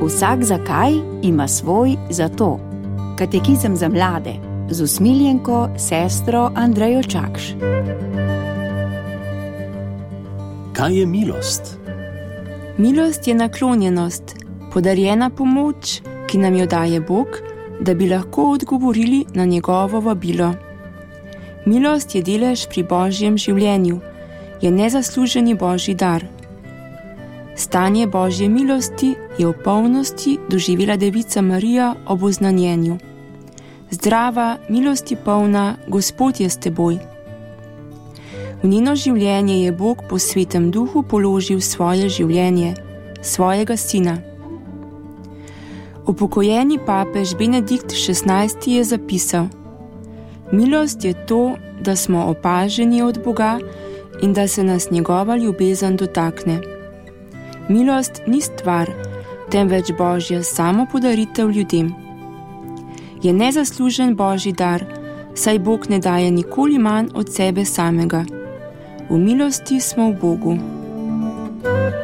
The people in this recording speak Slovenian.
Vsak zakaj ima svoj zato. Katekizem za mlade z usmiljenko sestro Andrejo Čakš. Kaj je milost? Milost je naklonjenost, podarjena pomoč, ki nam jo daje Bog, da bi lahko odgovorili na njegovo vabilo. Milost je delež pri Božjem življenju, je nezasluženi Božji dar. Stanje Božje milosti je v polnosti doživela Devica Marija ob oznanjenju. Zdrava, milosti polna, Gospod je s teboj. V njeno življenje je Bog po Svetem Duhu položil svoje življenje, svojega sina. Upokojeni papež Benedikt XVI. Je zapisal: Milost je to, da smo opaženi od Boga in da se nas njegova ljubezen dotakne. Milost ni stvar, temveč Božja samopodaritev ljudem. Je nezaslužen Božji dar, saj Bog ne daje nikoli manj od sebe samega. V milosti smo v Bogu.